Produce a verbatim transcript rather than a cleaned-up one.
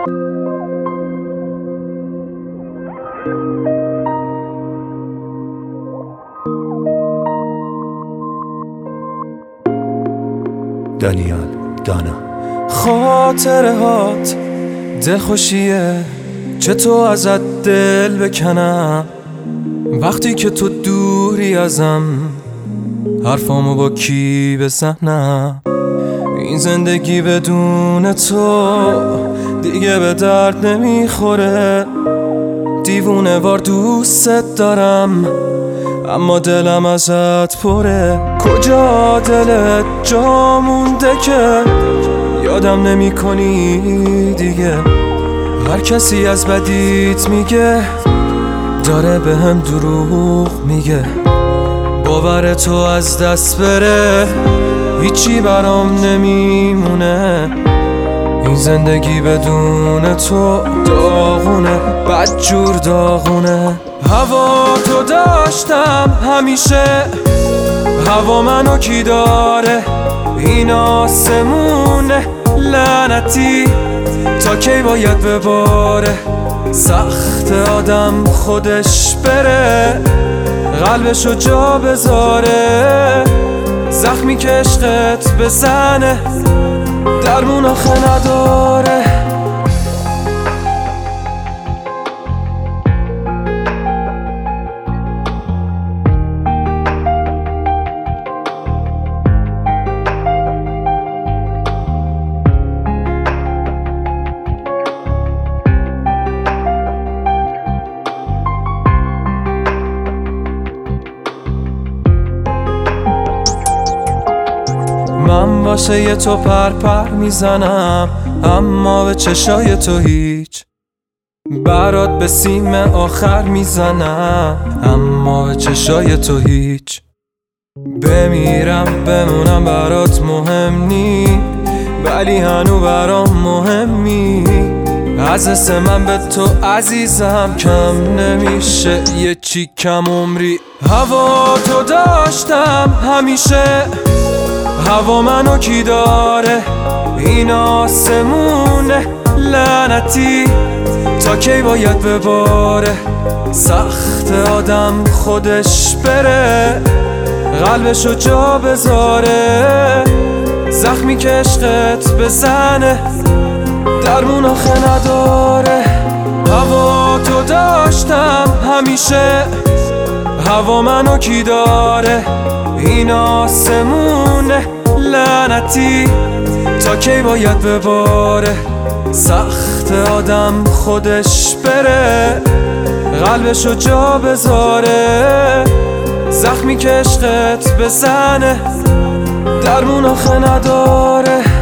دانیال دانا. خاطره هات دلخوشیه، چطور ازت دل بکنم وقتی که تو دوری ازم، حرفامو با کی بزنم؟ این زندگی بدون تو دیگه به درد نمیخوره. دیوونه وار دوست دارم اما دلم ازت پره. کجا دلت جا مونده که یادم نمی کنی دیگه؟ هر کسی از بدیت میگه داره به هم دروغ میگه. باور تو از دست بره هیچی برام نمیمونه. این زندگی بدون تو داغونه، بدجور داغونه. هوا تو داشتم همیشه، هوا منو کی داره؟ این آسمونه لعنتی تا کی باید بباره؟ سخت آدم خودش بره قلبشو جا بذاره. زخمی که عشقت بزنه درمون آخه نداره. من واسه یه تو پر پر میزنم اما به چشای تو هیچ. برات به سیم آخر میزنم اما به چشای تو هیچ. بمیرم بمونم برات مهم نی، ولی هنو برام مهمی. از حس من به تو عزیزم کم نمیشه یه چی کم عمری. هوا تو داشتم همیشه، هوا منو کی داره؟ این آسمونه لعنتی تا کی باید بباره؟ سخت آدم خودش بره قلبشو جا بذاره. زخمی که عشقت بزنه درمون آخه نداره. هوا تو داشتم همیشه، هوا منو کی داره؟ این آسمونه لعنتی تا کی باید بباره؟ سخت آدم خودش بره قلبشو جا بذاره. زخمی که عشقت بزنه درمون آخه نداره.